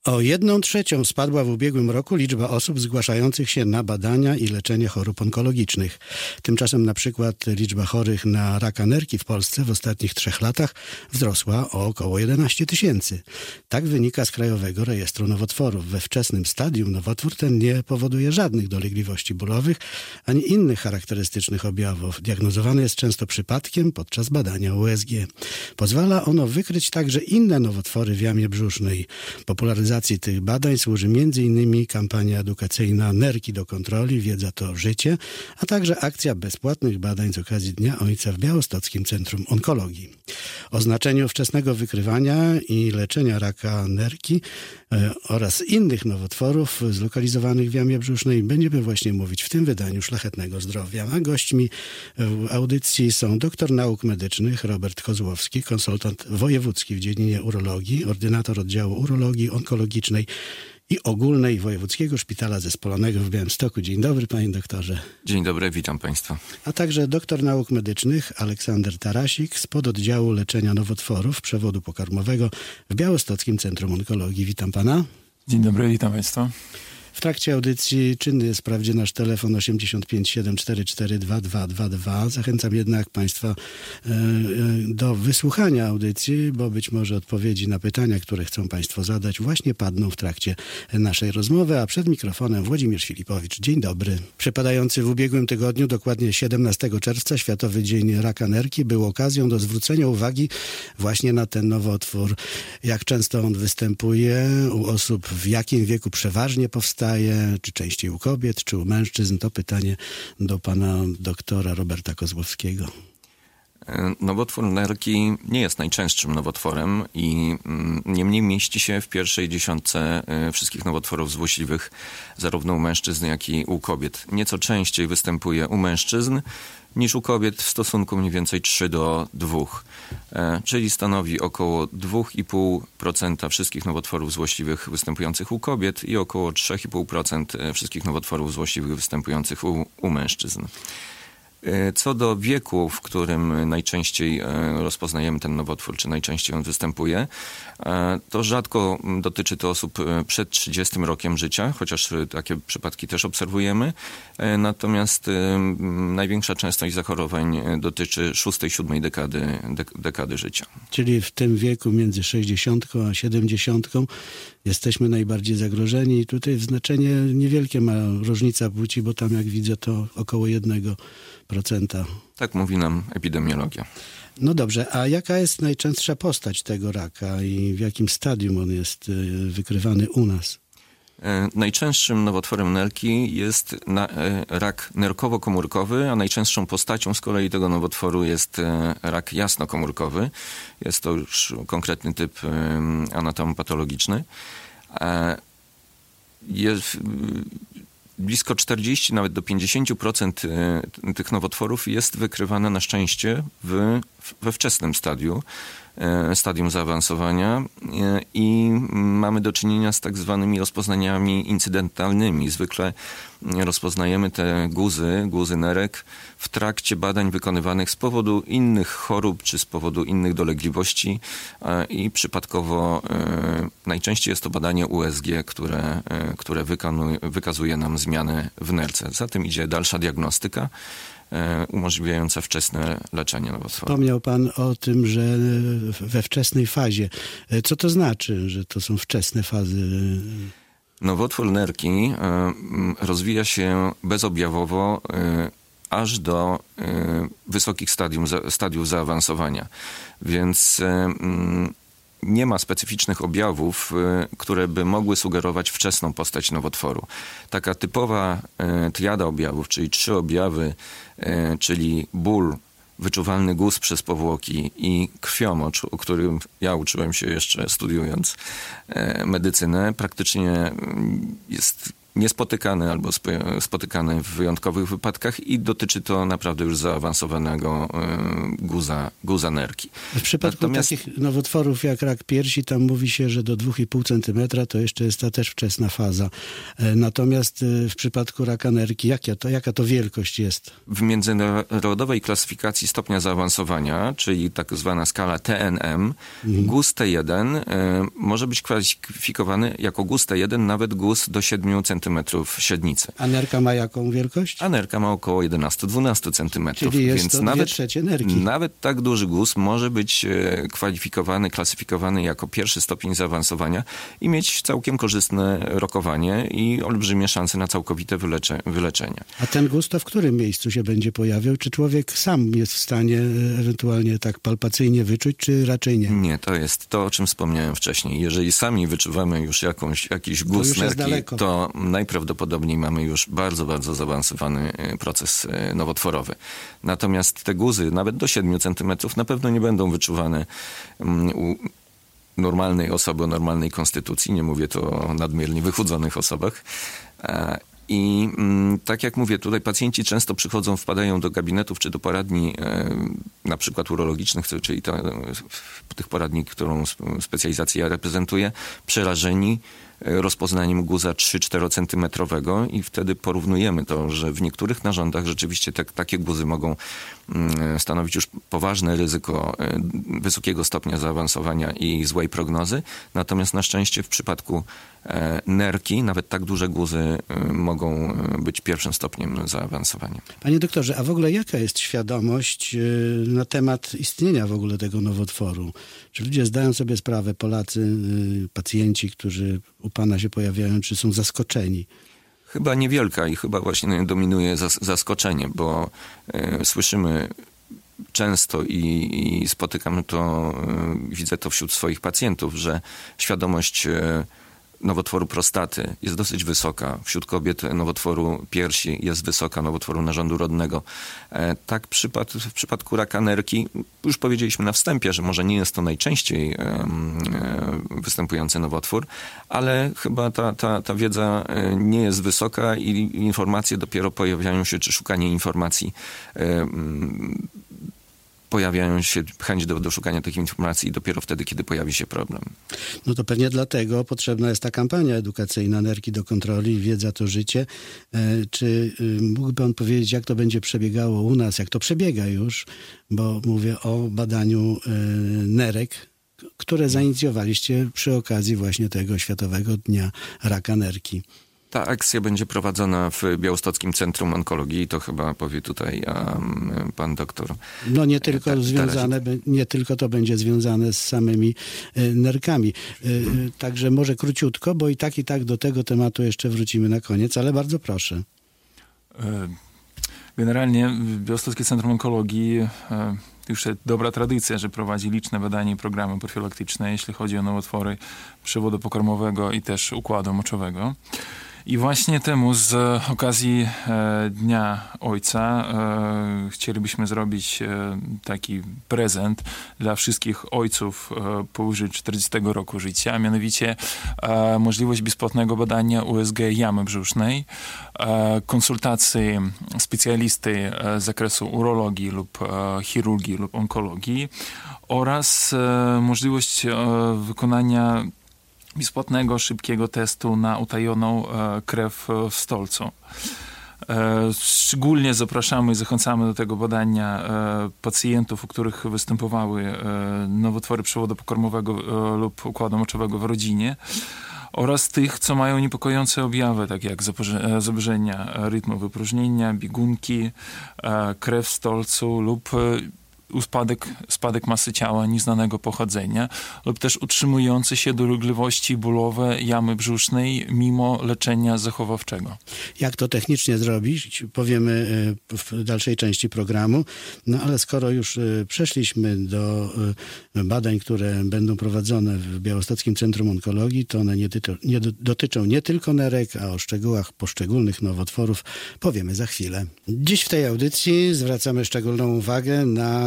O 1/3 spadła w ubiegłym roku liczba osób zgłaszających się na badania i leczenie chorób onkologicznych. Tymczasem na przykład liczba chorych na raka nerki w Polsce w ostatnich 3 latach wzrosła o około 11 000. Tak wynika z Krajowego Rejestru Nowotworów. We wczesnym stadium nowotwór ten nie powoduje żadnych dolegliwości bólowych ani innych charakterystycznych objawów. Diagnozowany jest często przypadkiem podczas badania USG. Pozwala ono wykryć także inne nowotwory w jamie brzusznej. Popularyzacji tych badań służy m.in. kampania edukacyjna Nerki do kontroli, wiedza to życie, a także akcja bezpłatnych badań z okazji Dnia Ojca w Białostockim Centrum Onkologii. O znaczeniu wczesnego wykrywania i leczenia raka nerki oraz innych nowotworów zlokalizowanych w jamie brzusznej będziemy właśnie mówić w tym wydaniu Szlachetnego Zdrowia. A gośćmi audycji są doktor nauk medycznych Robert Kozłowski, konsultant wojewódzki w dziedzinie urologii, ordynator oddziału urologii onkologicznej i ogólnej Wojewódzkiego Szpitala Zespolonego w Białymstoku. Dzień dobry, panie doktorze. Dzień dobry, witam państwa. A także doktor nauk medycznych Aleksander Tarasik z pododdziału leczenia nowotworów przewodu pokarmowego w Białostockim Centrum Onkologii. Witam pana. Dzień dobry, witam państwa. W trakcie audycji czynny jest wprawdzie nasz telefon 85 744 2222. Zachęcam jednak państwa do wysłuchania audycji, bo być może odpowiedzi na pytania, które chcą państwo zadać, właśnie padną w trakcie naszej rozmowy. A przed mikrofonem Włodzimierz Filipowicz. Dzień dobry. Przypadający w ubiegłym tygodniu, dokładnie 17 czerwca, Światowy Dzień Raka Nerki był okazją do zwrócenia uwagi właśnie na ten nowotwór. Jak często on występuje u osób, w jakim wieku przeważnie powstaje, czy częściej u kobiet, czy u mężczyzn? To pytanie do pana doktora Roberta Kozłowskiego. Nowotwór nerki nie jest najczęstszym nowotworem i niemniej mieści się w pierwszej dziesiątce wszystkich nowotworów złośliwych, zarówno u mężczyzn, jak i u kobiet. Nieco częściej występuje u mężczyzn niż u kobiet w stosunku mniej więcej 3:2, czyli stanowi około 2,5% wszystkich nowotworów złośliwych występujących u kobiet i około 3,5% wszystkich nowotworów złośliwych występujących u mężczyzn. Co do wieku, w którym najczęściej rozpoznajemy ten nowotwór, czy najczęściej on występuje, to rzadko dotyczy to osób przed 30 rokiem życia, chociaż takie przypadki też obserwujemy. Natomiast największa częstość zachorowań dotyczy 6-7 dekady życia. Czyli w tym wieku między 60 a 70 jesteśmy najbardziej zagrożeni i tutaj znaczenie niewielkie ma różnica płci, bo tam jak widzę to około 1%. Tak mówi nam epidemiologia. No dobrze, a jaka jest najczęstsza postać tego raka i w jakim stadium on jest wykrywany u nas? Najczęstszym nowotworem nerki jest rak nerkowo-komórkowy, a najczęstszą postacią z kolei tego nowotworu jest rak jasnokomórkowy. Jest to już konkretny typ anatomopatologiczny. Jest blisko 40, nawet do 50% tych nowotworów jest wykrywane na szczęście we wczesnym stadium zaawansowania i mamy do czynienia z tak zwanymi rozpoznaniami incydentalnymi. Zwykle rozpoznajemy te guzy nerek w trakcie badań wykonywanych z powodu innych chorób czy z powodu innych dolegliwości i przypadkowo najczęściej jest to badanie USG, które wykazuje nam zmiany w nerce. Za tym idzie dalsza diagnostyka umożliwiająca wczesne leczenie nowotworu. Wspomniał pan o tym, że we wczesnej fazie. Co to znaczy, że to są wczesne fazy? Nowotwór nerki rozwija się bezobjawowo aż do wysokich stadiów zaawansowania. Więc nie ma specyficznych objawów, które by mogły sugerować wczesną postać nowotworu. Taka typowa triada objawów, czyli 3 objawy, czyli ból, wyczuwalny guz przez powłoki i krwiomocz, o którym ja uczyłem się jeszcze studiując medycynę, praktycznie jest niespotykany albo spotykany w wyjątkowych wypadkach i dotyczy to naprawdę już zaawansowanego guza nerki. W przypadku takich nowotworów jak rak piersi, tam mówi się, że do 2,5 cm to jeszcze jest ta też wczesna faza. Natomiast w przypadku raka nerki, jaka to wielkość jest? W międzynarodowej klasyfikacji stopnia zaawansowania, czyli tak zwana skala TNM, guz T1 może być kwalifikowany jako guz T1, nawet guz do 7 cm średnicy. A nerka ma jaką wielkość? A nerka ma około 11-12 cm. Czyli jest to 2/3 nerki. Nawet tak duży guz może być klasyfikowany jako pierwszy stopień zaawansowania i mieć całkiem korzystne rokowanie i olbrzymie szanse na całkowite wyleczenie. A ten guz to w którym miejscu się będzie pojawiał? Czy człowiek sam jest w stanie ewentualnie tak palpacyjnie wyczuć, czy raczej nie? Nie, to jest to, o czym wspomniałem wcześniej. Jeżeli sami wyczuwamy już jakiś guz nerki, to najprawdopodobniej mamy już bardzo, bardzo zaawansowany proces nowotworowy. Natomiast te guzy, nawet do 7 cm, na pewno nie będą wyczuwane u normalnej osoby o normalnej konstytucji. Nie mówię tu o nadmiernie wychudzonych osobach. I tak jak mówię, tutaj pacjenci często wpadają do gabinetów czy do poradni, na przykład urologicznych, czyli tych poradni, którą specjalizację ja reprezentuję, przerażeni rozpoznaniem guza 3-4 centymetrowego i wtedy porównujemy to, że w niektórych narządach rzeczywiście takie guzy mogą stanowić już poważne ryzyko wysokiego stopnia zaawansowania i złej prognozy. Natomiast na szczęście w przypadku nerki nawet tak duże guzy mogą być pierwszym stopniem zaawansowania. Panie doktorze, a w ogóle jaka jest świadomość na temat istnienia w ogóle tego nowotworu? Czy ludzie zdają sobie sprawę, Polacy, pacjenci, którzy u pana się pojawiają, czy są zaskoczeni? Chyba niewielka i chyba właśnie dominuje zaskoczenie, bo słyszymy często i spotykamy to, widzę to wśród swoich pacjentów, że świadomość nowotworu prostaty jest dosyć wysoka. Wśród kobiet nowotworu piersi jest wysoka, nowotworu narządu rodnego. Tak w przypadku raka nerki, już powiedzieliśmy na wstępie, że może nie jest to najczęściej występujący nowotwór, ale chyba ta wiedza nie jest wysoka i informacje dopiero pojawiają się, czy szukanie informacji pojawiają się, chęć do szukania tych informacji dopiero wtedy, kiedy pojawi się problem. No to pewnie dlatego potrzebna jest ta kampania edukacyjna Nerki do kontroli, wiedza to życie. Czy mógłby pan powiedzieć, jak to będzie przebiegało u nas, jak to przebiega już, bo mówię o badaniu nerek, które zainicjowaliście przy okazji właśnie tego Światowego Dnia Raka Nerki. Ta akcja będzie prowadzona w Białostockim Centrum Onkologii i to chyba powie tutaj pan doktor. No nie tylko nie tylko to będzie związane z samymi nerkami. Także może króciutko, bo i tak do tego tematu jeszcze wrócimy na koniec, ale bardzo proszę. Generalnie Białostockie Centrum Onkologii już jest dobra tradycja, że prowadzi liczne badania i programy profilaktyczne, jeśli chodzi o nowotwory przewodu pokarmowego i też układu moczowego. I właśnie temu z okazji Dnia Ojca chcielibyśmy zrobić taki prezent dla wszystkich ojców powyżej 40 roku życia, a mianowicie możliwość bezpłatnego badania USG jamy brzusznej, konsultacji specjalisty z zakresu urologii lub chirurgii lub onkologii oraz możliwość wykonania bezpłatnego, szybkiego testu na utajoną krew w stolcu. Szczególnie zapraszamy i zachęcamy do tego badania pacjentów, u których występowały nowotwory przewodu pokarmowego lub układu moczowego w rodzinie oraz tych, co mają niepokojące objawy, takie jak zaburzenia rytmu wypróżnienia, biegunki, krew w stolcu lub spadek masy ciała nieznanego pochodzenia lub też utrzymujące się dolegliwości bólowe jamy brzusznej mimo leczenia zachowawczego. Jak to technicznie zrobić, powiemy w dalszej części programu. No ale skoro już przeszliśmy do badań, które będą prowadzone w Białostockim Centrum Onkologii, to one dotyczą nie tylko nerek, a o szczegółach poszczególnych nowotworów powiemy za chwilę. Dziś w tej audycji zwracamy szczególną uwagę na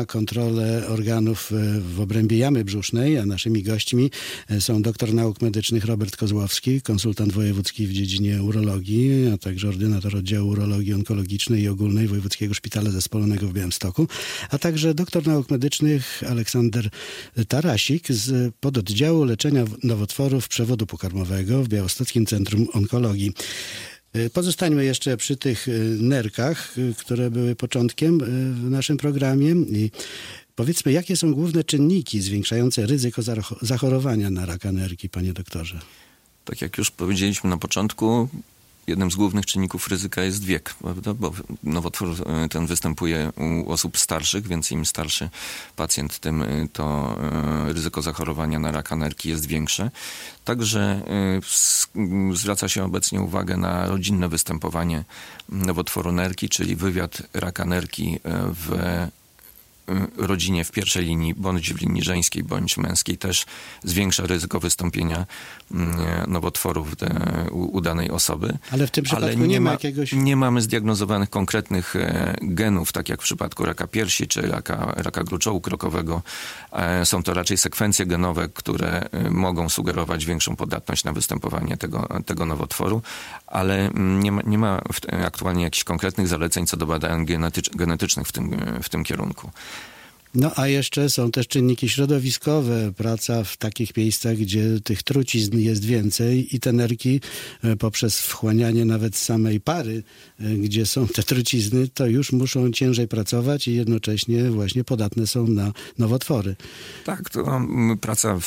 kontrolę organów w obrębie jamy brzusznej, a naszymi gośćmi są doktor nauk medycznych Robert Kozłowski, konsultant wojewódzki w dziedzinie urologii, a także ordynator oddziału urologii onkologicznej i ogólnej Wojewódzkiego Szpitala Zespolonego w Białymstoku, a także doktor nauk medycznych Aleksander Tarasik z pododdziału leczenia nowotworów przewodu pokarmowego w Białostockim Centrum Onkologii. Pozostańmy jeszcze przy tych nerkach, które były początkiem w naszym programie i powiedzmy, jakie są główne czynniki zwiększające ryzyko zachorowania na raka nerki, panie doktorze? Tak jak już powiedzieliśmy na początku, jednym z głównych czynników ryzyka jest wiek, prawda? Bo nowotwór ten występuje u osób starszych, więc im starszy pacjent, tym to ryzyko zachorowania na raka nerki jest większe. Także zwraca się obecnie uwagę na rodzinne występowanie nowotworu nerki, czyli wywiad raka nerki w rodzinie w pierwszej linii, bądź w linii żeńskiej, bądź męskiej też zwiększa ryzyko wystąpienia nowotworów u danej osoby. Ale w tym przypadku nie ma jakiegoś... Nie mamy zdiagnozowanych konkretnych genów, tak jak w przypadku raka piersi czy raka gruczołu krokowego. Są to raczej sekwencje genowe, które mogą sugerować większą podatność na występowanie tego nowotworu, ale nie ma aktualnie jakichś konkretnych zaleceń co do badań genetycznych w tym kierunku. No a jeszcze są też czynniki środowiskowe, praca w takich miejscach, gdzie tych trucizn jest więcej i te nerki poprzez wchłanianie nawet samej pary, gdzie są te trucizny, to już muszą ciężej pracować i jednocześnie właśnie podatne są na nowotwory. Tak, to praca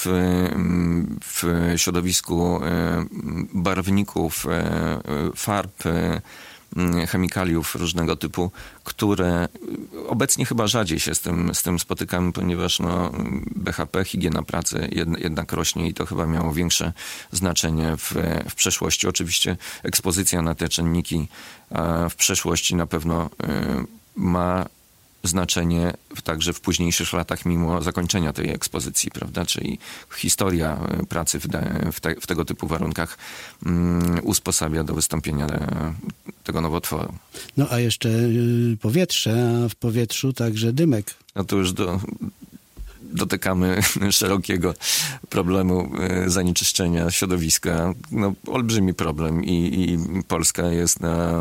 w środowisku barwników, farb, chemikaliów różnego typu, które obecnie chyba rzadziej się z tym spotykamy, ponieważ BHP, higiena pracy jednak rośnie i to chyba miało większe znaczenie w przeszłości. Oczywiście ekspozycja na te czynniki w przeszłości na pewno ma znaczenie także w późniejszych latach, mimo zakończenia tej ekspozycji, prawda? Czyli historia pracy w tego typu warunkach usposabia do wystąpienia tego nowotworu. No a jeszcze powietrze, a w powietrzu także dymek. No to już dotykamy szerokiego problemu zanieczyszczenia środowiska. No, olbrzymi problem i Polska jest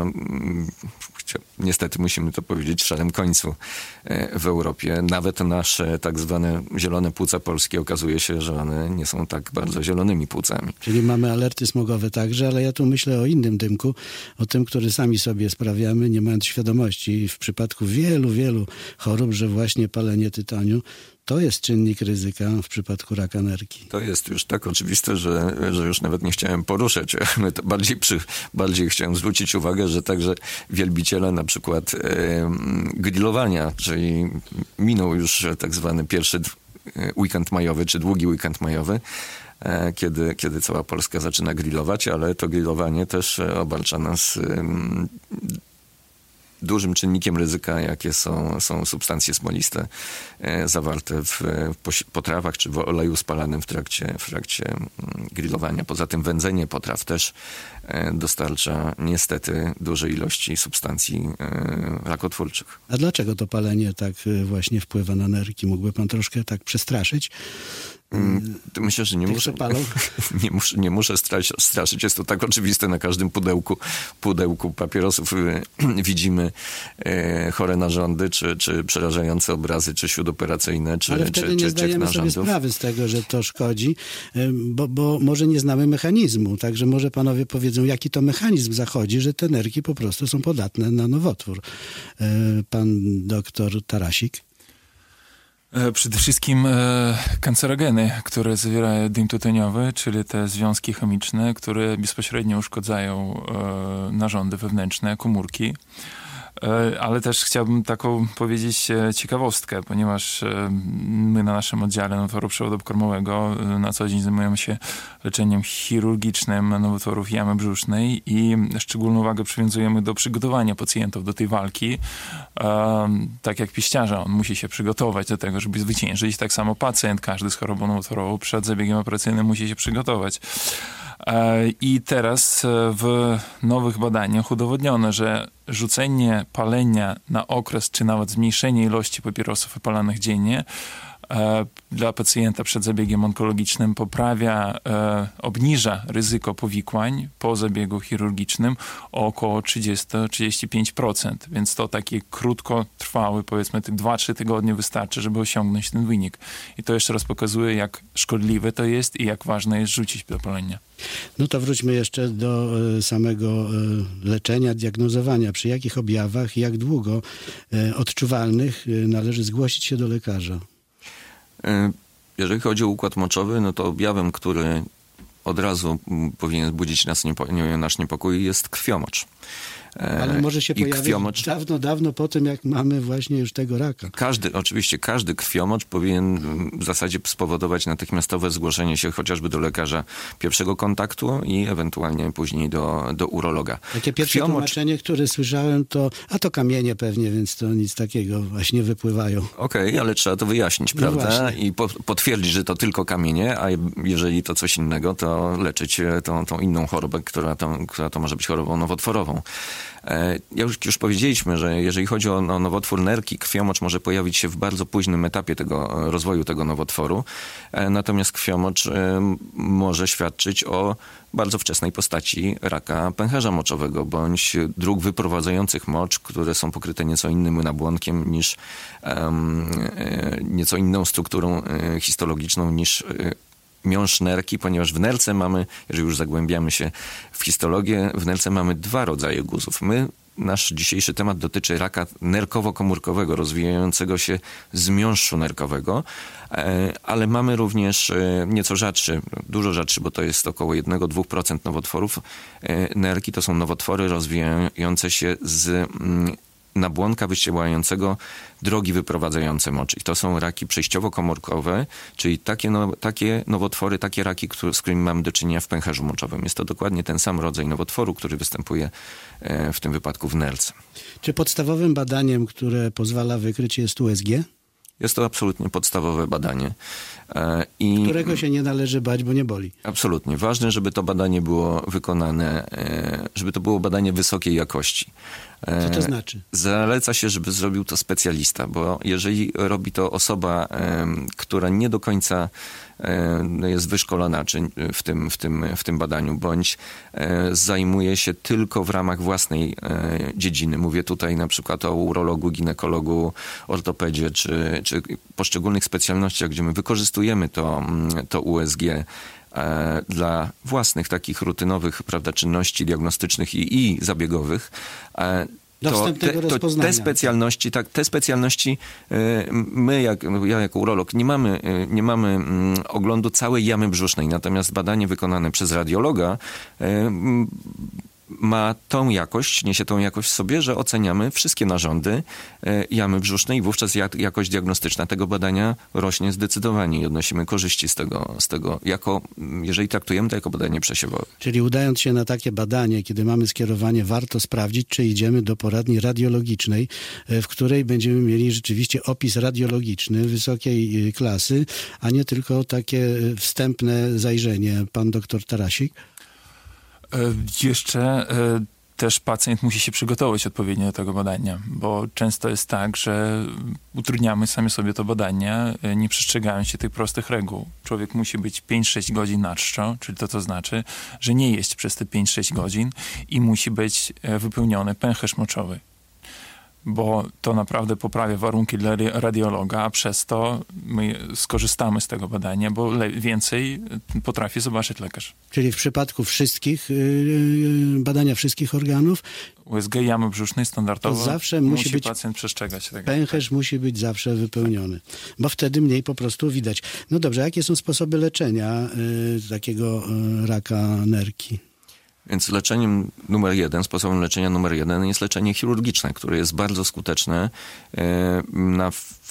niestety musimy to powiedzieć, szarym końcu w Europie. Nawet nasze tak zwane zielone płuca polskie okazuje się, że one nie są tak bardzo zielonymi płucami. Czyli mamy alerty smogowe także, ale ja tu myślę o innym dymku, o tym, który sami sobie sprawiamy, nie mając świadomości. W przypadku wielu chorób, że właśnie palenie tytoniu to jest czynnik ryzyka w przypadku raka nerki. To jest już tak oczywiste, że już nawet nie chciałem poruszać. To bardziej chciałem zwrócić uwagę, że także wielbiciele na przykład grillowania, czyli minął już tak zwany pierwszy weekend majowy, czy długi weekend majowy, kiedy cała Polska zaczyna grillować, ale to grillowanie też obarcza nas dużym czynnikiem ryzyka, jakie są substancje smoliste zawarte w potrawach czy w oleju spalanym w trakcie grillowania. Poza tym wędzenie potraw też dostarcza niestety duże ilości substancji rakotwórczych. A dlaczego to palenie tak właśnie wpływa na nerki? Mógłby pan troszkę tak przestraszyć? Myślę, że nie muszę straszyć. Jest to tak oczywiste. Na każdym pudełku papierosów widzimy chore narządy, czy przerażające obrazy, czy śródoperacyjne, czy ale wtedy nie zdajemy sobie sprawy z tego, że to szkodzi, bo może nie znamy mechanizmu. Także może panowie powiedzą, jaki to mechanizm zachodzi, że te nerki po prostu są podatne na nowotwór. Pan doktor Tarasik. Przede wszystkim kancerogeny, które zawierają dym tytoniowy, czyli te związki chemiczne, które bezpośrednio uszkodzają narządy wewnętrzne, komórki. Ale też chciałbym taką powiedzieć ciekawostkę, ponieważ my na naszym oddziale nowotworu przewodu pokarmowego na co dzień zajmujemy się leczeniem chirurgicznym nowotworów jamy brzusznej i szczególną uwagę przywiązujemy do przygotowania pacjentów do tej walki. Tak jak pięściarza, on musi się przygotować do tego, żeby zwyciężyć. Tak samo pacjent, każdy z chorobą nowotworową przed zabiegiem operacyjnym musi się przygotować. I teraz w nowych badaniach udowodniono, że rzucenie palenia na okres, czy nawet zmniejszenie ilości papierosów wypalanych dziennie dla pacjenta przed zabiegiem onkologicznym obniża ryzyko powikłań po zabiegu chirurgicznym o około 30-35%. Więc to taki krótkotrwały, powiedzmy, 2-3 tygodnie wystarczy, żeby osiągnąć ten wynik. I to jeszcze raz pokazuje, jak szkodliwe to jest i jak ważne jest rzucić do palenia. No to wróćmy jeszcze do samego leczenia, diagnozowania. Przy jakich objawach, jak długo odczuwalnych należy zgłosić się do lekarza? Jeżeli chodzi o układ moczowy, no to objawem, który od razu powinien budzić nasz niepokój, jest krwiomocz. Ale może się pojawić dawno po tym, jak mamy właśnie już tego raka. Oczywiście każdy krwiomocz powinien w zasadzie spowodować natychmiastowe zgłoszenie się chociażby do lekarza pierwszego kontaktu i ewentualnie później do urologa. Takie pierwsze tłumaczenie, które słyszałem, to kamienie pewnie, więc to nic takiego, właśnie wypływają. Okej, ale trzeba to wyjaśnić, no prawda? Właśnie. I potwierdzić, że to tylko kamienie, a jeżeli to coś innego, to leczyć tą inną chorobę, która to może być chorobą nowotworową. Już powiedzieliśmy, że jeżeli chodzi o nowotwór nerki, krwiomocz może pojawić się w bardzo późnym etapie rozwoju tego nowotworu, natomiast krwiomocz może świadczyć o bardzo wczesnej postaci raka pęcherza moczowego, bądź dróg wyprowadzających mocz, które są pokryte nieco innym nabłonkiem niż nieco inną strukturą histologiczną niż miąższ nerki, ponieważ w nerce mamy, jeżeli już zagłębiamy się w histologię, w nerce mamy 2 rodzaje guzów. Nasz dzisiejszy temat dotyczy raka nerkowo-komórkowego, rozwijającego się z miąższu nerkowego, ale mamy również nieco rzadszy, dużo rzadszy, bo to jest około 1-2% nowotworów nerki. To są nowotwory rozwijające się z nabłonka wyściełającego drogi wyprowadzające mocz. I to są raki przejściowo-komórkowe, czyli takie nowotwory, takie raki, z którymi mamy do czynienia w pęcherzu moczowym. Jest to dokładnie ten sam rodzaj nowotworu, który występuje w tym wypadku w nerce. Czy podstawowym badaniem, które pozwala wykryć, jest USG? Jest to absolutnie podstawowe badanie. Którego się nie należy bać, bo nie boli. Absolutnie. Ważne, żeby to badanie było wykonane, żeby to było badanie wysokiej jakości. Co to znaczy? Zaleca się, żeby zrobił to specjalista, bo jeżeli robi to osoba, która nie do końca jest wyszkolona w tym badaniu, bądź zajmuje się tylko w ramach własnej dziedziny. Mówię tutaj na przykład o urologu, ginekologu, ortopedzie, czy poszczególnych specjalnościach, gdzie my wykorzystujemy to USG dla własnych takich rutynowych, prawda, czynności diagnostycznych i zabiegowych. Te specjalności my, ja jako urolog, nie mamy oglądu całej jamy brzusznej, natomiast badanie wykonane przez radiologa ma niesie tą jakość w sobie, że oceniamy wszystkie narządy jamy brzusznej i wówczas jakość diagnostyczna tego badania rośnie zdecydowanie i odnosimy korzyści z tego jeżeli traktujemy to jako badanie przesiewowe. Czyli udając się na takie badanie, kiedy mamy skierowanie, warto sprawdzić, czy idziemy do poradni radiologicznej, w której będziemy mieli rzeczywiście opis radiologiczny wysokiej klasy, a nie tylko takie wstępne zajrzenie. Pan doktor Tarasik? Jeszcze też pacjent musi się przygotować odpowiednio do tego badania, bo często jest tak, że utrudniamy sami sobie to badanie, nie przestrzegając się tych prostych reguł. Człowiek musi być 5-6 godzin na czczo, czyli to znaczy, że nie jeść przez te 5-6 godzin i musi być wypełniony pęcherz moczowy. Bo to naprawdę poprawia warunki dla radiologa, a przez to my skorzystamy z tego badania, bo więcej potrafi zobaczyć lekarz. Czyli w przypadku badania wszystkich organów USG jamy brzusznej standardowo to zawsze musi być pacjent przestrzegać tego. Pęcherz musi być zawsze wypełniony, bo wtedy mniej po prostu widać. No dobrze, jakie są sposoby leczenia takiego raka nerki? Więc sposobem leczenia numer 1 jest leczenie chirurgiczne, które jest bardzo skuteczne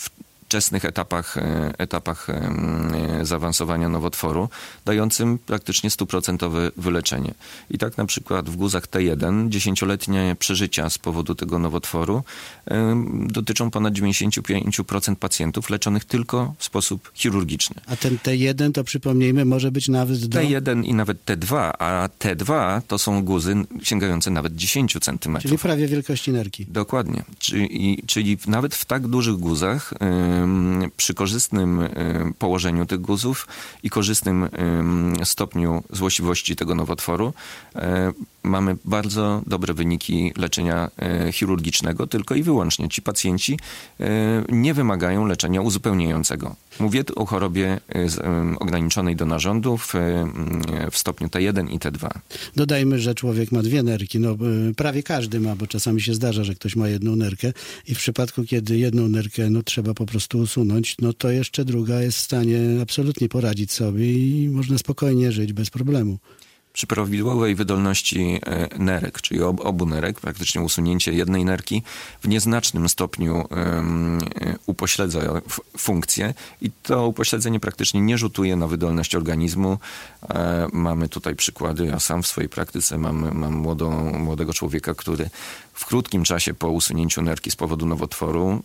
wczesnych etapach zaawansowania nowotworu, dającym praktycznie 100% wyleczenie. I tak na przykład w guzach T1 10-letnie przeżycia z powodu tego nowotworu dotyczą ponad 95% pacjentów leczonych tylko w sposób chirurgiczny. A ten T1, to przypomnijmy, może być nawet T1 i nawet T2, a T2 to są guzy sięgające nawet 10 centymetrów. Czyli prawie wielkości nerki. Dokładnie. Czyli nawet w tak dużych guzach, przy korzystnym położeniu tych guzów i korzystnym stopniu złośliwości tego nowotworu, mamy bardzo dobre wyniki leczenia chirurgicznego, tylko i wyłącznie. Ci pacjenci nie wymagają leczenia uzupełniającego. Mówię tu o chorobie ograniczonej do narządów w stopniu T1 i T2. Dodajmy, że człowiek ma dwie nerki. No, prawie każdy ma, bo czasami się zdarza, że ktoś ma jedną nerkę i w przypadku, kiedy jedną nerkę trzeba po prostu usunąć, to jeszcze druga jest w stanie absolutnie poradzić sobie i można spokojnie żyć bez problemu. Przy prawidłowej wydolności nerek, czyli obu nerek, praktycznie usunięcie jednej nerki w nieznacznym stopniu upośledza funkcję i to upośledzenie praktycznie nie rzutuje na wydolność organizmu. Mamy tutaj przykłady, ja sam w swojej praktyce mam młodego człowieka, który w krótkim czasie po usunięciu nerki z powodu nowotworu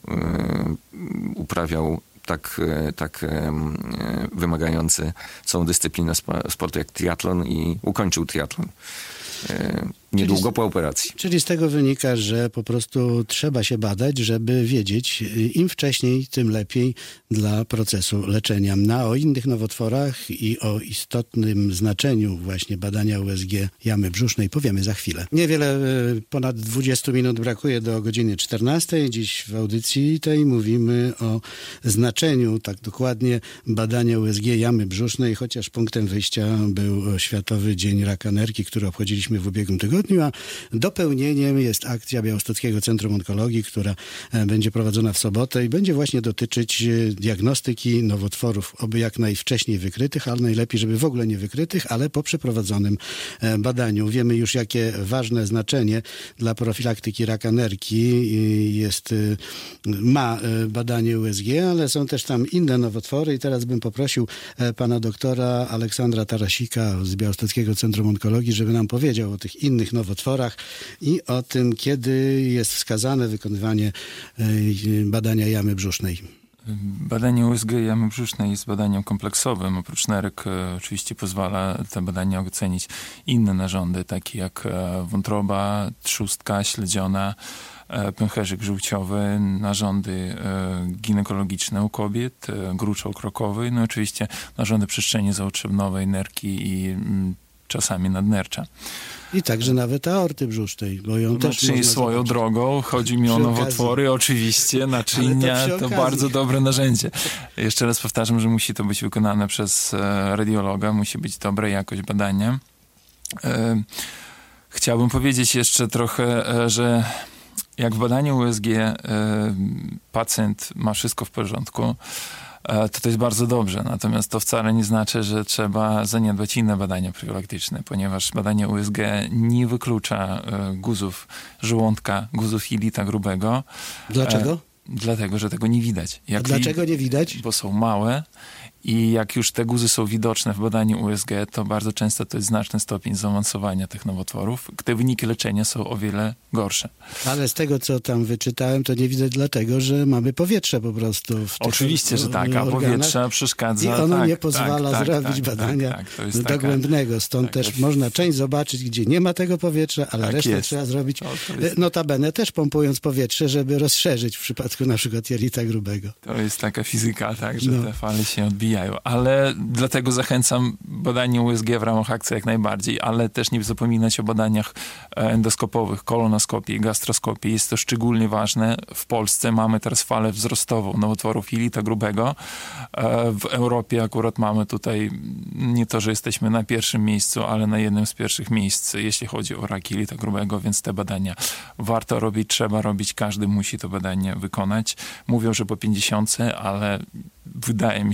uprawiał tak wymagający całą dyscyplinę sportu jak triatlon i ukończył triatlon niedługo po operacji. Czyli z tego wynika, że po prostu trzeba się badać, żeby wiedzieć, im wcześniej, tym lepiej dla procesu leczenia. O innych nowotworach i o istotnym znaczeniu właśnie badania USG jamy brzusznej powiemy za chwilę. Niewiele, ponad 20 minut brakuje do godziny 14. Dziś w audycji tej mówimy o znaczeniu, tak dokładnie, badania USG jamy brzusznej, chociaż punktem wyjścia był Światowy Dzień Raka Nerki, który obchodziliśmy w ubiegłym tygodniu, a dopełnieniem jest akcja Białostockiego Centrum Onkologii, która będzie prowadzona w sobotę i będzie właśnie dotyczyć diagnostyki nowotworów, oby jak najwcześniej wykrytych, ale najlepiej, żeby w ogóle nie wykrytych, ale po przeprowadzonym badaniu. Wiemy już, jakie ważne znaczenie dla profilaktyki raka nerki ma badanie USG, ale są też tam inne nowotwory i teraz bym poprosił pana doktora Aleksandra Tarasika z Białostockiego Centrum Onkologii, żeby nam powiedział o tych innych nowotworach i o tym, kiedy jest wskazane wykonywanie badania jamy brzusznej. Badanie USG jamy brzusznej jest badaniem kompleksowym. Oprócz nerek oczywiście pozwala te badania ocenić inne narządy, takie jak wątroba, trzustka, śledziona, pęcherzyk żółciowy, narządy ginekologiczne u kobiet, gruczoł krokowy, oczywiście narządy przestrzeni zaotrzewnowej, nerki i czasami nadnercza. I także nawet aorty brzusznej, bo ją też czyli swoją drogą, chodzi mi o nowotwory, oczywiście, naczynia to bardzo dobre narzędzie. Jeszcze raz powtarzam, że musi to być wykonane przez radiologa, musi być dobra jakość badania. Chciałbym powiedzieć jeszcze trochę, że jak w badaniu USG pacjent ma wszystko w porządku, to jest bardzo dobrze. Natomiast to wcale nie znaczy, że trzeba zaniedbać inne badania profilaktyczne, ponieważ badanie USG nie wyklucza guzów żołądka, guzów jelita grubego. Dlaczego? Dlatego, że tego nie widać. A dlaczego nie widać? Bo są małe i jak już te guzy są widoczne w badaniu USG, to bardzo często to jest znaczny stopień zaawansowania tych nowotworów. Te wyniki leczenia są o wiele gorsze. Ale z tego, co tam wyczytałem, to nie widać dlatego, że mamy powietrze po prostu w tych Oczywiście, że tak, a powietrze przeszkadza. I ono nie pozwala zrobić badania dogłębnego. Stąd też można część zobaczyć, gdzie nie ma tego powietrza, ale resztę trzeba zrobić notabene też pompując powietrze, żeby rozszerzyć w przypadku na przykład jelita grubego. To jest taka fizyka, że te fale się odbijają. Ale dlatego zachęcam badanie USG w ramach akcji jak najbardziej, ale też nie zapominać o badaniach endoskopowych, kolonoskopii, gastroskopii. Jest to szczególnie ważne. W Polsce mamy teraz falę wzrostową nowotworów jelita grubego. W Europie akurat mamy tutaj nie to, że jesteśmy na pierwszym miejscu, ale na jednym z pierwszych miejsc, jeśli chodzi o rak jelita grubego, więc te badania warto robić, trzeba robić, każdy musi to badanie wykonać. Mówią, że po 50, ale wydaje mi się, że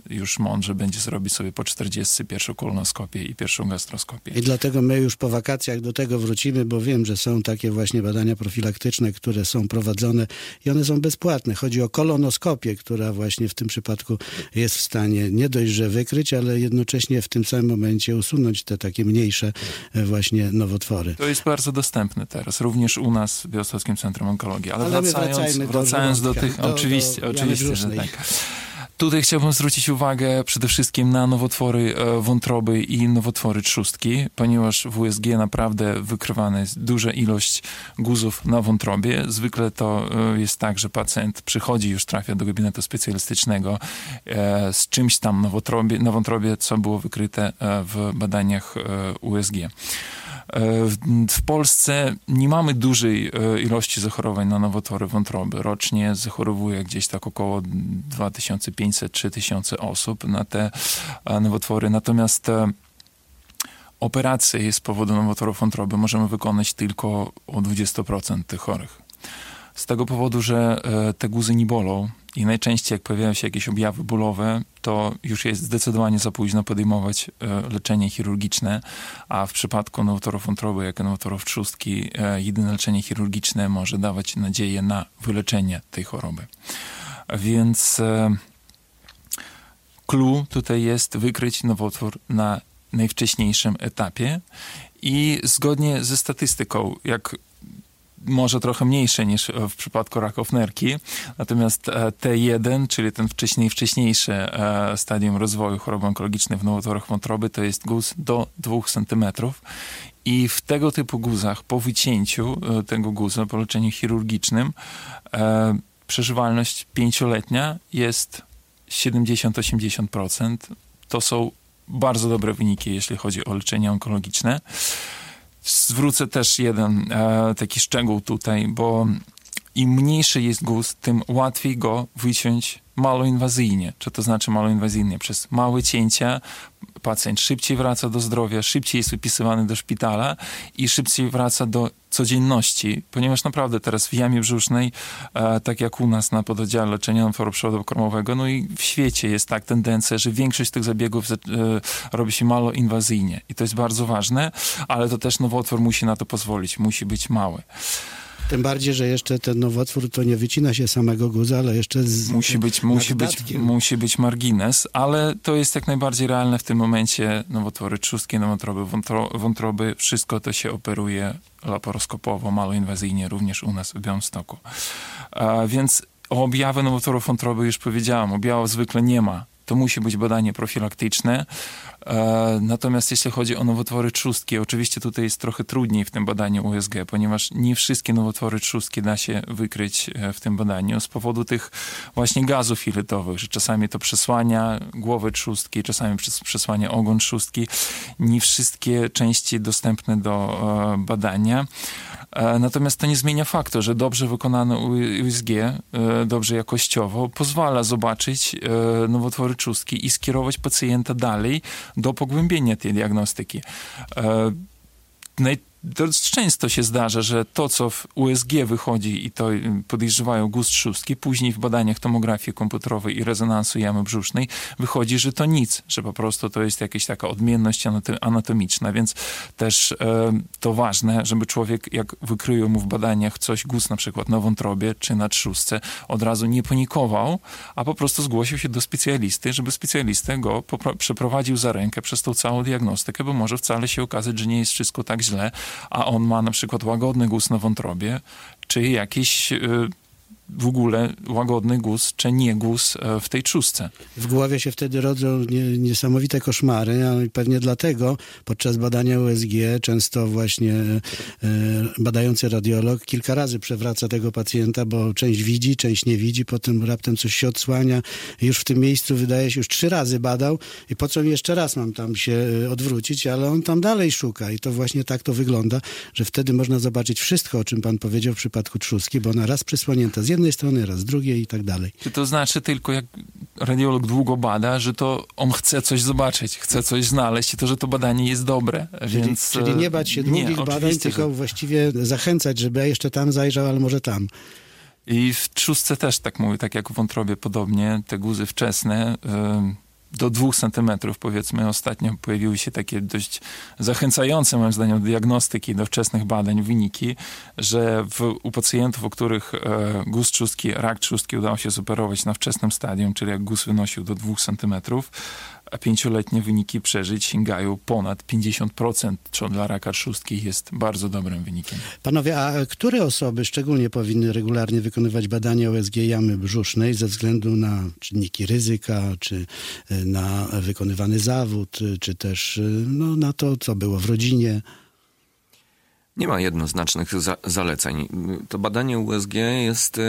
już mądrze będzie zrobić sobie po 40 pierwszą kolonoskopię i pierwszą gastroskopię. I dlatego my już po wakacjach do tego wrócimy, bo wiem, że są takie właśnie badania profilaktyczne, które są prowadzone i one są bezpłatne. Chodzi o kolonoskopię, która właśnie w tym przypadku jest w stanie nie dość, że wykryć, ale jednocześnie w tym samym momencie usunąć te takie mniejsze właśnie nowotwory. To jest bardzo dostępne teraz, również u nas w Białostockim Centrum Onkologii. Ale wracając do tych... Oczywiście, że tak. Tutaj chciałbym zwrócić uwagę przede wszystkim na nowotwory wątroby i nowotwory trzustki, ponieważ w USG naprawdę wykrywana jest duża ilość guzów na wątrobie. Zwykle to jest tak, że pacjent przychodzi, już trafia do gabinetu specjalistycznego z czymś tam na wątrobie, co było wykryte w badaniach USG. W Polsce nie mamy dużej ilości zachorowań na nowotwory wątroby. Rocznie zachorowuje gdzieś tak około 2500-3000 osób na te nowotwory. Natomiast operacje z powodu nowotworów wątroby możemy wykonać tylko o 20% tych chorych. Z tego powodu, że te guzy nie bolą i najczęściej jak pojawiają się jakieś objawy bólowe, to już jest zdecydowanie za późno podejmować leczenie chirurgiczne, a w przypadku nowotworów wątroby, jak i nowotworów trzustki, jedyne leczenie chirurgiczne może dawać nadzieję na wyleczenie tej choroby. Więc clue tutaj jest wykryć nowotwór na najwcześniejszym etapie i zgodnie ze statystyką, jak może trochę mniejsze niż w przypadku raków nerki, natomiast T1, czyli ten wcześniejsze stadium rozwoju choroby onkologicznej w nowotworach wątroby, to jest guz do 2 cm i w tego typu guzach po wycięciu tego guza, po leczeniu chirurgicznym, przeżywalność 5-letnia jest 70-80%. To są bardzo dobre wyniki, jeśli chodzi o leczenie onkologiczne. Zwrócę też jeden taki szczegół tutaj, bo im mniejszy jest guz, tym łatwiej go wyciąć maloinwazyjnie. Co to znaczy maloinwazyjnie? Przez małe cięcia pacjent szybciej wraca do zdrowia, szybciej jest wypisywany do szpitala i szybciej wraca do codzienności, ponieważ naprawdę teraz w jamie brzusznej, tak jak u nas na pododdziale leczenia nowotworu przewodu pokarmowego, no i w świecie jest tak tendencja, że większość tych zabiegów robi się maloinwazyjnie i to jest bardzo ważne, ale to też nowotwór musi na to pozwolić, musi być mały. Tym bardziej, że jeszcze ten nowotwór to nie wycina się samego guza, ale jeszcze musi być margines, ale to jest jak najbardziej realne w tym momencie. Nowotwory trzustki, nowotwory wątroby, wszystko to się operuje laparoskopowo, maloinwazyjnie, również u nas w Białymstoku. Więc o objawy nowotworów wątroby już powiedziałam, objawów zwykle nie ma. To musi być badanie profilaktyczne. Natomiast jeśli chodzi o nowotwory trzustki, oczywiście tutaj jest trochę trudniej w tym badaniu USG, ponieważ nie wszystkie nowotwory trzustki da się wykryć w tym badaniu z powodu tych właśnie gazów filetowych, że czasami to przesłania głowy trzustki, czasami przesłania ogon trzustki. Nie wszystkie części dostępne do badania. Natomiast to nie zmienia faktu, że dobrze wykonane USG, dobrze jakościowo, pozwala zobaczyć nowotwory trzustki i skierować pacjenta dalej do pogłębienia tej diagnostyki. Dość często się zdarza, że to, co w USG wychodzi i to podejrzewają guz trzustki, później w badaniach tomografii komputerowej i rezonansu jamy brzusznej wychodzi, że to nic, że po prostu to jest jakaś taka odmienność anatomiczna, więc też to ważne, żeby człowiek, jak wykryją mu w badaniach coś, guz na przykład na wątrobie czy na trzustce, od razu nie panikował, a po prostu zgłosił się do specjalisty, żeby specjalista go przeprowadził za rękę przez tą całą diagnostykę, bo może wcale się okazać, że nie jest wszystko tak źle, a on ma na przykład łagodny guz na wątrobie, czy jakiś w ogóle łagodny guz, czy nie guz w tej trzustce. W głowie się wtedy rodzą niesamowite koszmary, a pewnie dlatego podczas badania USG często właśnie badający radiolog kilka razy przewraca tego pacjenta, bo część widzi, część nie widzi, potem raptem coś się odsłania. Już w tym miejscu wydaje się, już 3 razy badał i po co jeszcze raz mam tam się odwrócić, ale on tam dalej szuka i to właśnie tak to wygląda, że wtedy można zobaczyć wszystko, o czym pan powiedział w przypadku trzustki, bo ona raz przysłonięta z jednej strony, raz z drugiej i tak dalej. Czy to znaczy tylko, jak radiolog długo bada, że to on chce coś zobaczyć, chce coś znaleźć i to, że to badanie jest dobre. Czyli nie bać się długich badań, tylko właściwie zachęcać, żeby ja jeszcze tam zajrzał, ale może tam. I w trzustce też tak mówię, tak jak w wątrobie podobnie, te guzy wczesne do 2 centymetrów, powiedzmy. Ostatnio pojawiły się takie dość zachęcające, moim zdaniem, do diagnostyki, do wczesnych badań wyniki, że u pacjentów, u których guz trzustki, rak trzustki udało się zoperować na wczesnym stadium, czyli jak guz wynosił do 2 centymetrów, a 5-letnie wyniki przeżyć sięgają ponad 50%, co dla raka trzustki jest bardzo dobrym wynikiem. Panowie, a które osoby szczególnie powinny regularnie wykonywać badania USG jamy brzusznej ze względu na czynniki ryzyka, czy na wykonywany zawód, czy też na to, co było w rodzinie? Nie ma jednoznacznych zaleceń. To badanie USG jest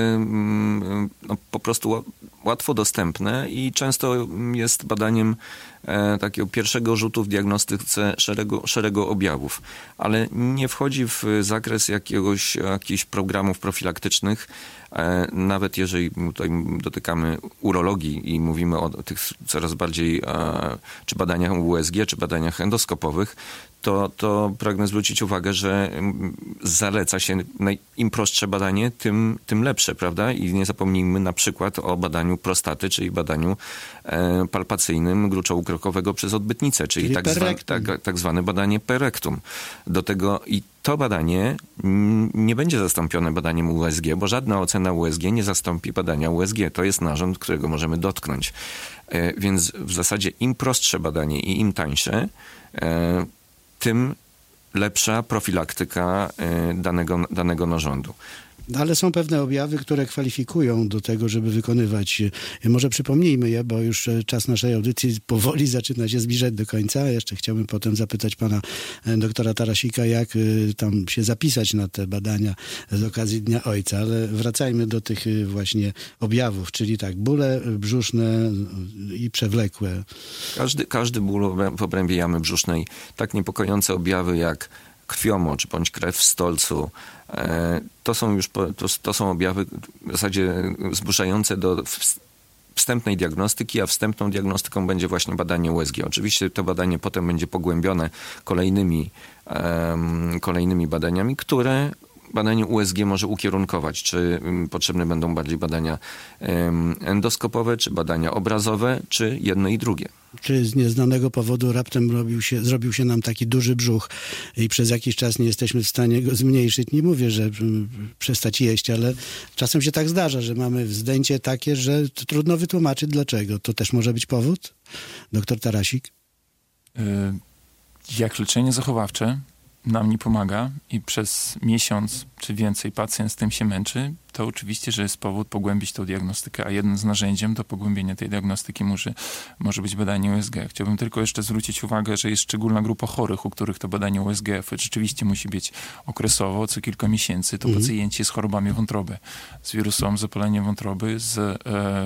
po prostu łatwo dostępne i często jest badaniem takiego pierwszego rzutu w diagnostyce szeregu objawów, ale nie wchodzi w zakres jakichś programów profilaktycznych, nawet jeżeli tutaj dotykamy urologii i mówimy o tych coraz bardziej czy badaniach USG, czy badaniach endoskopowych, to pragnę zwrócić uwagę, że zaleca się im prostsze badanie, tym lepsze, prawda? I nie zapomnijmy na przykład o badaniu prostaty, czyli badaniu palpacyjnym gruczołu krokowego przez odbytnicę, czyli tak zwane badanie perektum. Do tego i to badanie nie będzie zastąpione badaniem USG, bo żadna ocena USG nie zastąpi badania USG. To jest narząd, którego możemy dotknąć. Więc w zasadzie im prostsze badanie i im tańsze, tym lepsza profilaktyka danego narządu. Ale są pewne objawy, które kwalifikują do tego, żeby wykonywać. Może przypomnijmy je, bo już czas naszej audycji powoli zaczyna się zbliżać do końca. Jeszcze chciałbym potem zapytać pana doktora Tarasika, jak tam się zapisać na te badania z okazji Dnia Ojca. Ale wracajmy do tych właśnie objawów, czyli tak, bóle brzuszne i przewlekłe. Każdy ból w obrębie jamy brzusznej, tak niepokojące objawy jak krwiomocz bądź krew w stolcu, to są objawy w zasadzie zmuszające do wstępnej diagnostyki, a wstępną diagnostyką będzie właśnie badanie USG. Oczywiście to badanie potem będzie pogłębione kolejnymi badaniami, które badanie USG może ukierunkować, czy potrzebne będą bardziej badania endoskopowe, czy badania obrazowe, czy jedno i drugie. Czy z nieznanego powodu raptem zrobił się nam taki duży brzuch i przez jakiś czas nie jesteśmy w stanie go zmniejszyć. Nie mówię, że przestać jeść, ale czasem się tak zdarza, że mamy wzdęcie takie, że trudno wytłumaczyć dlaczego. To też może być powód? Doktor Tarasik? Jak leczenie zachowawcze nam nie pomaga i przez miesiąc czy więcej pacjent z tym się męczy, to oczywiście, że jest powód pogłębić tą diagnostykę, a jednym z narzędziem do pogłębienia tej diagnostyki może być badanie USG. Chciałbym tylko jeszcze zwrócić uwagę, że jest szczególna grupa chorych, u których to badanie USG rzeczywiście musi być okresowo, co kilka miesięcy. To pacjenci z chorobami wątroby, z wirusowym zapaleniem wątroby, z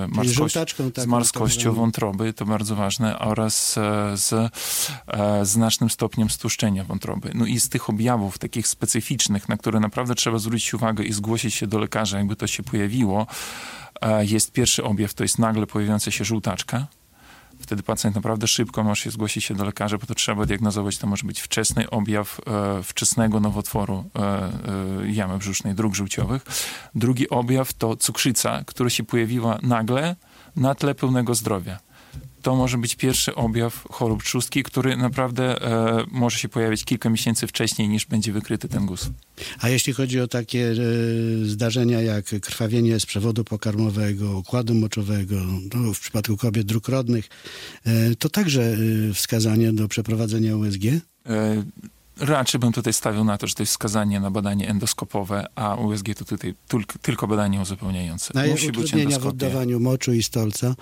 marskością wątroby, to bardzo ważne, oraz z znacznym stopniem stłuszczenia wątroby. No i z tych objawów takich specyficznych, na które naprawdę trzeba zwrócić uwagę i zgłosić się do lekarza, jakby to się pojawiło, jest pierwszy objaw, to jest nagle pojawiająca się żółtaczka. Wtedy pacjent naprawdę szybko może się zgłosić się do lekarza, bo to trzeba diagnozować. To może być wczesny objaw wczesnego nowotworu jamy brzusznej, dróg żółciowych. Drugi objaw to cukrzyca, która się pojawiła nagle na tle pełnego zdrowia. To może być pierwszy objaw chorób trzustki, który naprawdę może się pojawić kilka miesięcy wcześniej, niż będzie wykryty ten guz. A jeśli chodzi o takie zdarzenia jak krwawienie z przewodu pokarmowego, układu moczowego, w przypadku kobiet dróg rodnych, to także wskazanie do przeprowadzenia USG? Raczej bym tutaj stawiał na to, że to jest wskazanie na badanie endoskopowe, a USG to tutaj tylko badanie uzupełniające. A musi być endoskopia w oddawaniu moczu i stolca?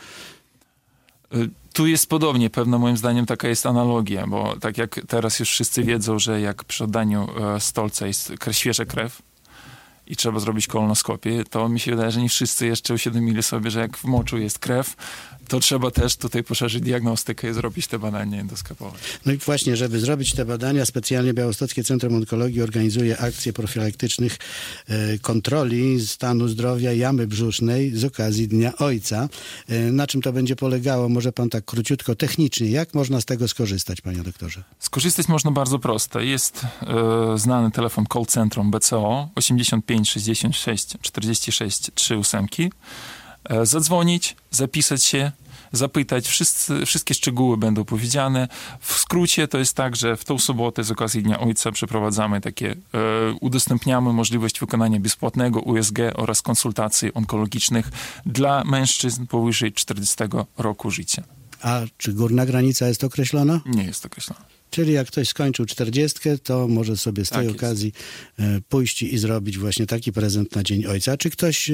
Tu jest podobnie, pewna moim zdaniem taka jest analogia, bo tak jak teraz już wszyscy wiedzą, że jak przy oddaniu stolca jest świeża krew i trzeba zrobić kolonoskopię, to mi się wydaje, że nie wszyscy jeszcze uświadomili sobie, że jak w moczu jest krew, to trzeba też tutaj poszerzyć diagnostykę i zrobić te badania endoskopowe. No i właśnie, żeby zrobić te badania, specjalnie Białostockie Centrum Onkologii organizuje akcje profilaktycznych kontroli stanu zdrowia jamy brzusznej z okazji Dnia Ojca. Na czym to będzie polegało? Może pan tak króciutko, technicznie. Jak można z tego skorzystać, panie doktorze? Skorzystać można bardzo prosto. Jest znany telefon call centrum BCO 85 66 46 38. Zadzwonić, zapisać się zapytać. Wszystkie szczegóły będą powiedziane. W skrócie to jest tak, że w tą sobotę z okazji Dnia Ojca przeprowadzamy udostępniamy możliwość wykonania bezpłatnego USG oraz konsultacji onkologicznych dla mężczyzn powyżej 40 roku życia. A czy górna granica jest określona? Nie jest określona. Czyli jak ktoś skończył 40, to może sobie z tej okazji pójść i zrobić właśnie taki prezent na Dzień Ojca. Czy ktoś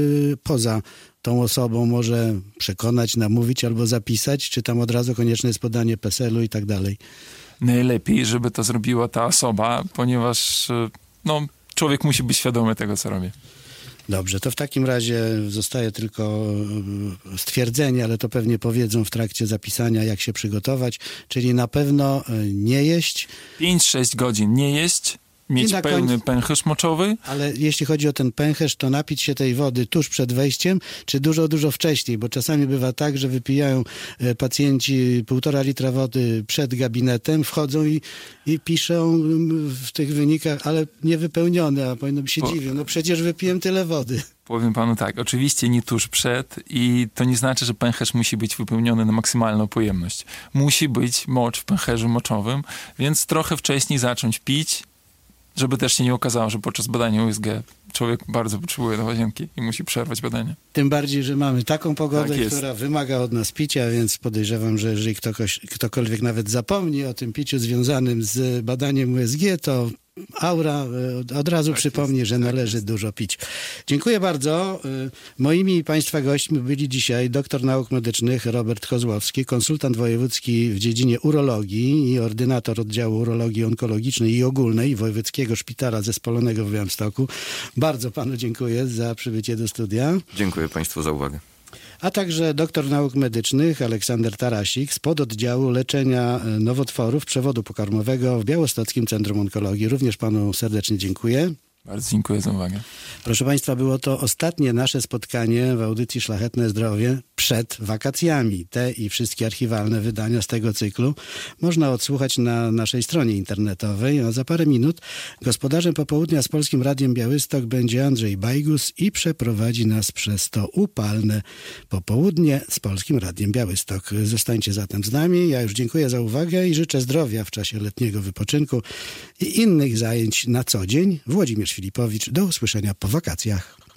poza tą osobą może przekonać, namówić albo zapisać, czy tam od razu konieczne jest podanie PESEL-u i tak dalej? Najlepiej, żeby to zrobiła ta osoba, ponieważ człowiek musi być świadomy tego, co robi. Dobrze, to w takim razie zostaje tylko stwierdzenie, ale to pewnie powiedzą w trakcie zapisania, jak się przygotować, czyli na pewno nie jeść. 5-6 godzin nie jeść, mieć pełny pęcherz moczowy. Ale jeśli chodzi o ten pęcherz, to napić się tej wody tuż przed wejściem, czy dużo, dużo wcześniej? Bo czasami bywa tak, że wypijają pacjenci 1,5 litra wody przed gabinetem, wchodzą i piszą w tych wynikach, ale niewypełnione, a powinno by się dziwią. No przecież wypiłem tyle wody. Powiem panu tak, oczywiście nie tuż przed i to nie znaczy, że pęcherz musi być wypełniony na maksymalną pojemność. Musi być mocz w pęcherzu moczowym, więc trochę wcześniej zacząć pić, żeby też się nie okazało, że podczas badania USG człowiek bardzo potrzebuje do łazienki i musi przerwać badanie. Tym bardziej, że mamy taką pogodę, tak która wymaga od nas picia, więc podejrzewam, że jeżeli ktokolwiek nawet zapomni o tym piciu związanym z badaniem USG, to aura od razu przypomni, że należy dużo pić. Dziękuję bardzo. Moimi i Państwa gośćmi byli dzisiaj doktor nauk medycznych Robert Kozłowski, konsultant wojewódzki w dziedzinie urologii i ordynator oddziału urologii onkologicznej i ogólnej Wojewódzkiego Szpitala Zespolonego w Białymstoku. Bardzo panu dziękuję za przybycie do studia. Dziękuję państwu za uwagę. A także doktor nauk medycznych Aleksander Tarasik z pododdziału leczenia nowotworów przewodu pokarmowego w Białostockim Centrum Onkologii. Również panu serdecznie dziękuję. Bardzo dziękuję za uwagę. Proszę państwa, było to ostatnie nasze spotkanie w audycji Szlachetne Zdrowie przed wakacjami. Te i wszystkie archiwalne wydania z tego cyklu można odsłuchać na naszej stronie internetowej, a za parę minut gospodarzem popołudnia z Polskim Radiem Białystok będzie Andrzej Bajgus i przeprowadzi nas przez to upalne popołudnie z Polskim Radiem Białystok. Zostańcie zatem z nami. Ja już dziękuję za uwagę i życzę zdrowia w czasie letniego wypoczynku i innych zajęć na co dzień. Włodzimierz Filipowicz, do usłyszenia po wakacjach.